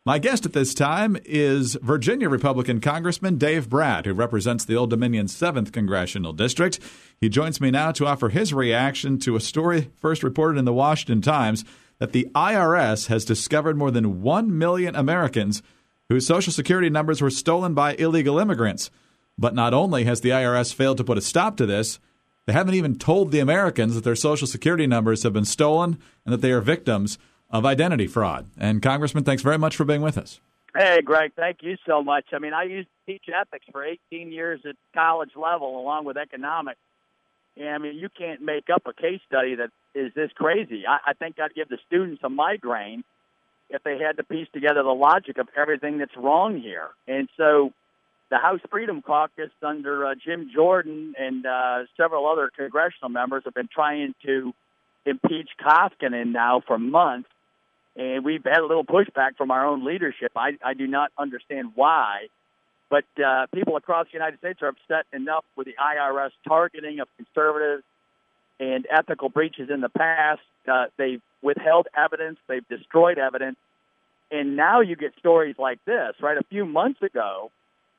My guest at this time is Virginia Republican Congressman Dave Brat, who represents the Old Dominion's 7th Congressional District. He joins me now to offer his reaction to a story first reported in the Washington Times that the IRS has discovered more than 1 million Americans whose Social Security numbers were stolen by illegal immigrants. But not only has the IRS failed to put a stop to this, they haven't even told the Americans that their Social Security numbers have been stolen and that they are victims of identity fraud. And Congressman, thanks very much for being with us. Hey, Greg, thank you so much. I mean, I used to teach ethics for 18 years at college level along with economics. And, I mean, you can't make up a case study that is this crazy. I think I'd give the students a migraine if they had to piece together the logic of everything that's wrong here. And so the House Freedom Caucus under Jim Jordan and several other congressional members have been trying to impeach Koskinen now for months. And we've had a little pushback from our own leadership. I do not understand why. But people across the United States are upset enough with the IRS targeting of conservatives and ethical breaches in the past. They've withheld evidence. They've destroyed evidence. And now you get stories like this, right? A few months ago,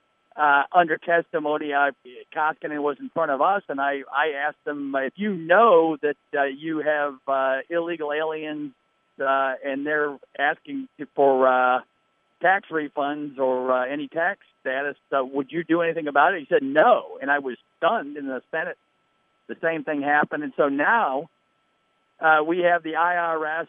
under testimony, Koskinen was in front of us, and I asked him, if you know that you have illegal aliens and they're asking for tax refunds or any tax status, would you do anything about it? He said no, and I was stunned. In the Senate, the same thing happened. And so now we have the IRS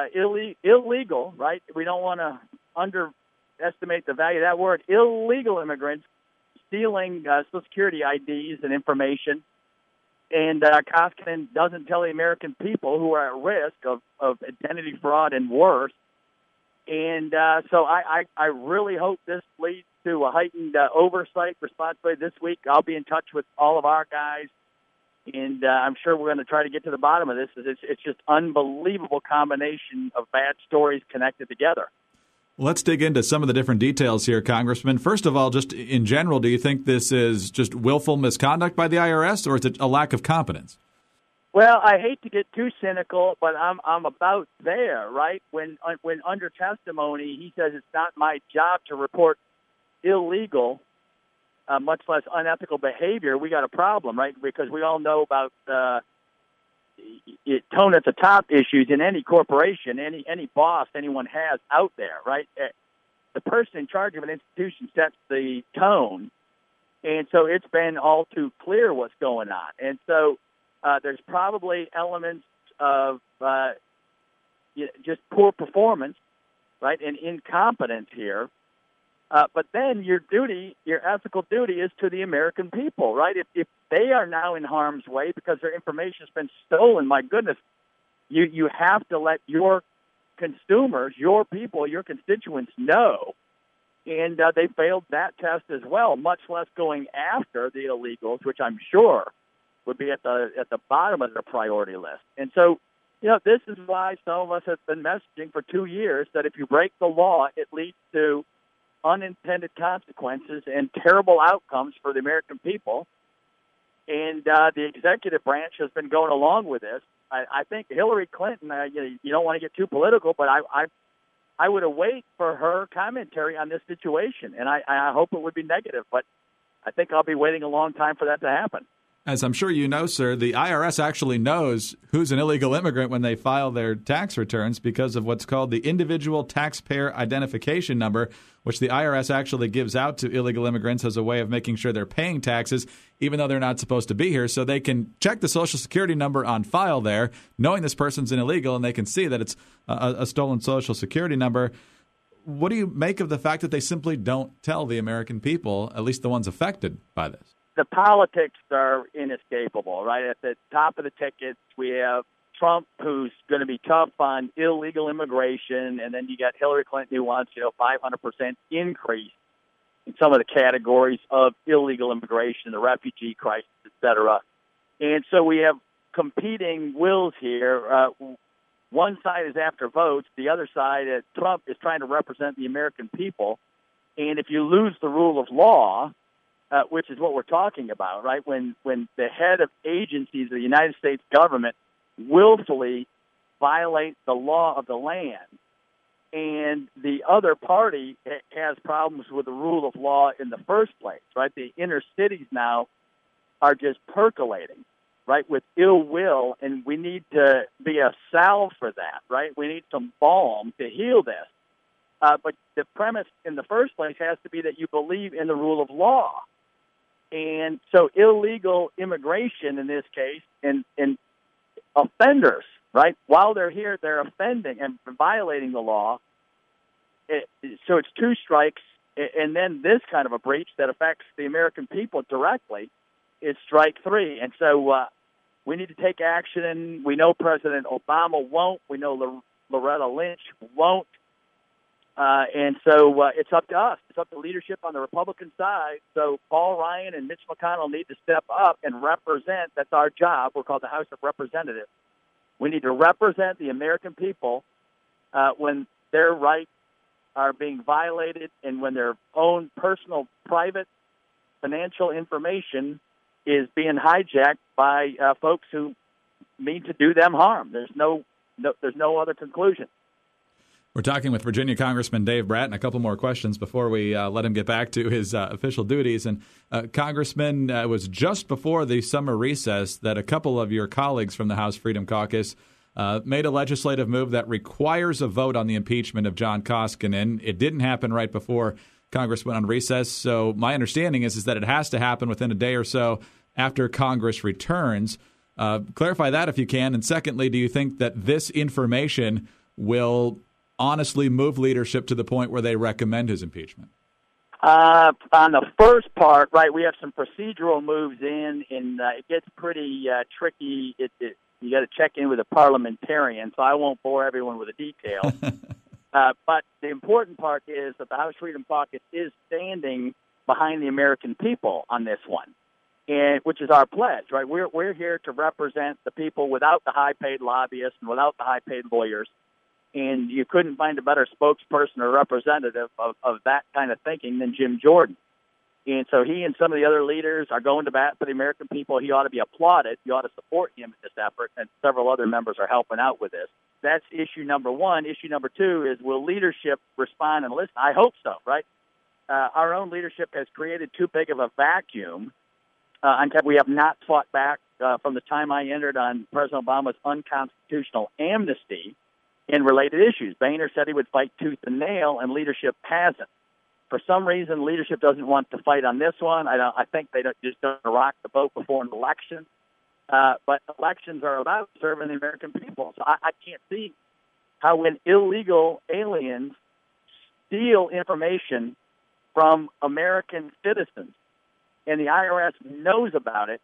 illegal, right? We don't want to underestimate the value of that word, illegal immigrants stealing Social Security IDs and information. And Koskinen doesn't tell the American people who are at risk of identity fraud and worse. And so I really hope this leads to a heightened oversight responsibility this week. I'll be in touch with all of our guys, and I'm sure we're going to try to get to the bottom of this. It's just unbelievable combination of bad stories connected together. Let's dig into some of the different details here, Congressman. First of all, just in general, do you think this is just willful misconduct by the IRS, or is it a lack of competence? Well, I hate to get too cynical, but I'm about there, right? When under testimony he says it's not my job to report illegal, much less unethical behavior, we got a problem, right? Because we all know about tone at the top issues in any corporation, any boss anyone has out there, right? The person in charge of an institution sets the tone, and so it's been all too clear what's going on. And so there's probably elements of just poor performance, right, and incompetence here. But then your ethical duty is to the American people, right? If they are now in harm's way because their information has been stolen, my goodness, you have to let your consumers, your people, your constituents know. And they failed that test as well, much less going after the illegals, which I'm sure would be at the bottom of their priority list. And so, this is why some of us have been messaging for 2 years that if you break the law, it leads to unintended consequences and terrible outcomes for the American people. And the executive branch has been going along with this. I think Hillary Clinton, you don't want to get too political, but I would await for her commentary on this situation. And I hope it would be negative, but I think I'll be waiting a long time for that to happen. As I'm sure you know, sir, the IRS actually knows who's an illegal immigrant when they file their tax returns because of what's called the Individual Taxpayer Identification Number, which the IRS actually gives out to illegal immigrants as a way of making sure they're paying taxes, even though they're not supposed to be here. So they can check the Social Security number on file there, knowing this person's an illegal, and they can see that it's a stolen Social Security number. What do you make of the fact that they simply don't tell the American people, at least the ones affected by this? The politics are inescapable, right? At the top of the tickets, we have Trump, who's going to be tough on illegal immigration, and then you got Hillary Clinton, who wants 500% increase in some of the categories of illegal immigration, the refugee crisis, et cetera. And so we have competing wills here. One side is after votes. The other side, Trump, is trying to represent the American people. And if you lose the rule of law, which is what we're talking about, right? When the head of agencies of the United States government willfully violate the law of the land, and the other party has problems with the rule of law in the first place, right? The inner cities now are just percolating, right, with ill will, and we need to be a salve for that, right? We need some balm to heal this. But the premise in the first place has to be that you believe in the rule of law. And so illegal immigration in this case and offenders, right, while they're here, they're offending and violating the law. So it's two strikes, and then this kind of a breach that affects the American people directly is strike three. And so we need to take action, and we know President Obama won't. We know Loretta Lynch won't. And so it's up to us. It's up to leadership on the Republican side. So Paul Ryan and Mitch McConnell need to step up and represent. That's our job. We're called the House of Representatives. We need to represent the American people when their rights are being violated and when their own personal, private, financial information is being hijacked by folks who mean to do them harm. There's no other conclusion. We're talking with Virginia Congressman Dave Bratton. A couple more questions before we let him get back to his official duties. And Congressman, it was just before the summer recess that a couple of your colleagues from the House Freedom Caucus made a legislative move that requires a vote on the impeachment of John Koskinen. It didn't happen right before Congress went on recess. So my understanding is that it has to happen within a day or so after Congress returns. Clarify that if you can. And secondly, do you think that this information will honestly move leadership to the point where they recommend his impeachment? On the first part, right, we have some procedural moves in, and it gets pretty tricky. You got to check in with a parliamentarian, so I won't bore everyone with the details. But the important part is that the House Freedom Caucus is standing behind the American people on this one, and which is our pledge, right? We're here to represent the people without the high-paid lobbyists and without the high-paid lawyers. And you couldn't find a better spokesperson or representative of that kind of thinking than Jim Jordan. And so he and some of the other leaders are going to bat for the American people. He ought to be applauded. You ought to support him in this effort, and several other members are helping out with this. That's issue number one. Issue number two is, will leadership respond and listen? I hope so, right? Our own leadership has created too big of a vacuum. We have not fought back from the time I entered on President Obama's unconstitutional amnesty in related issues. Boehner said he would fight tooth and nail, and leadership hasn't. For some reason, leadership doesn't want to fight on this one. I think they just don't rock the boat before an election. But elections are about serving the American people. So I can't see how when illegal aliens steal information from American citizens and the IRS knows about it,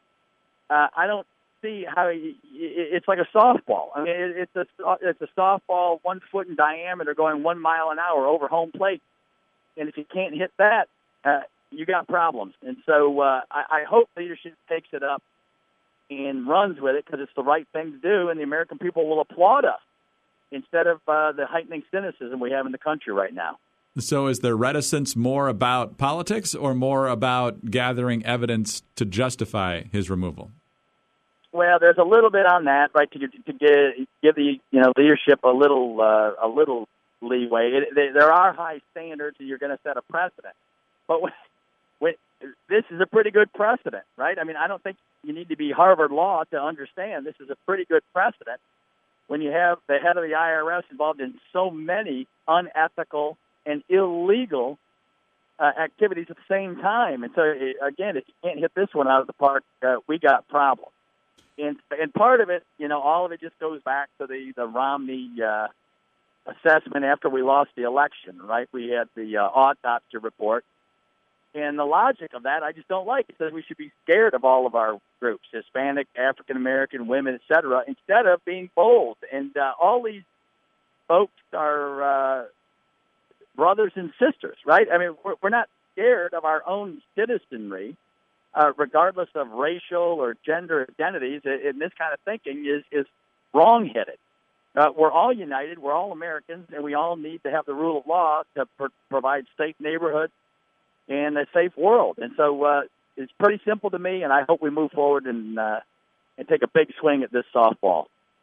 I don't see how it's like a softball. I mean, it's a softball 1 foot in diameter going 1 mile an hour over home plate. And if you can't hit that, you got problems. And so I hope leadership takes it up and runs with it, because it's the right thing to do, and the American people will applaud us instead of the heightening cynicism we have in the country right now. So is their reticence more about politics or more about gathering evidence to justify his removal? Well, there's a little bit on that, right? To give the leadership a little leeway. There are high standards, and you're going to set a precedent. But when this is a pretty good precedent, right? I mean, I don't think you need to be Harvard Law to understand this is a pretty good precedent when you have the head of the IRS involved in so many unethical and illegal activities at the same time. And so, again, if you can't hit this one out of the park, we got problems. And part of it, all of it just goes back to the Romney assessment after we lost the election, right? We had the autopsy report. And the logic of that, I just don't like. It says we should be scared of all of our groups, Hispanic, African-American, women, et cetera, instead of being bold. And all these folks are brothers and sisters, right? I mean, we're not scared of our own citizenry, regardless of racial or gender identities. And this kind of thinking is wrong-headed. We're all united. We're all Americans, and we all need to have the rule of law to provide safe neighborhoods and a safe world. And so it's pretty simple to me, and I hope we move forward and take a big swing at this softball.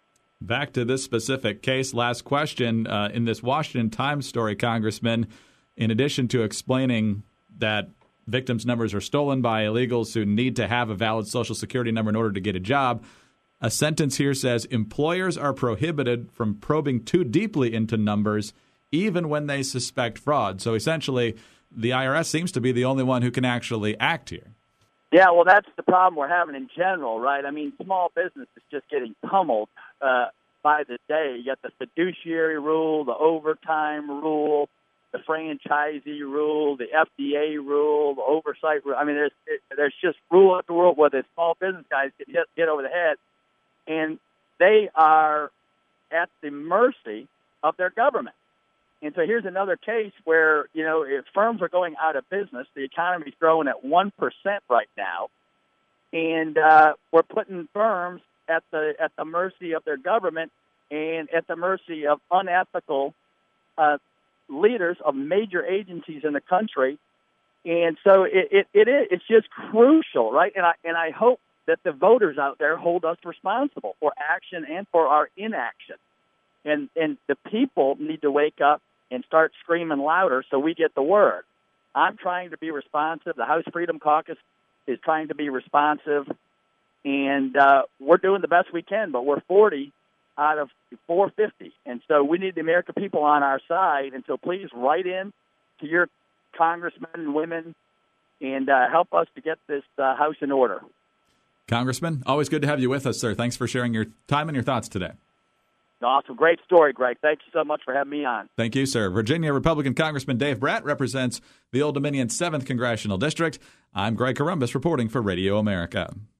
Back to this specific case. Last question. In this Washington Times story, Congressman, in addition to explaining that victims' numbers are stolen by illegals who need to have a valid Social Security number in order to get a job, a sentence here says employers are prohibited from probing too deeply into numbers even when they suspect fraud. So essentially, the IRS seems to be the only one who can actually act here. Yeah, well, that's the problem we're having in general, right? I mean, small business is just getting pummeled by the day. You got the fiduciary rule, the overtime rule, the franchisee rule, the FDA rule, the oversight rule. I mean, there's just rule after rule where the small business guys get hit over the head, and they are at the mercy of their government. And so here's another case where, you know, if firms are going out of business, the economy's growing at 1% right now, and we're putting firms at the mercy of their government and at the mercy of unethical leaders of major agencies in the country. And so it's just crucial, right? And I hope that the voters out there hold us responsible for action and for our inaction. And the people need to wake up and start screaming louder so we get the word. I'm trying to be responsive. The House Freedom Caucus is trying to be responsive. And we're doing the best we can, but we're 40 out of 450. And so we need the American people on our side. And so please write in to your congressmen and women and help us to get this House in order. Congressman, always good to have you with us, sir. Thanks for sharing your time and your thoughts today. Awesome. Great story, Greg. Thank you so much for having me on. Thank you, sir. Virginia Republican Congressman Dave Brat represents the Old Dominion 7th Congressional District. I'm Greg Corombos reporting for Radio America.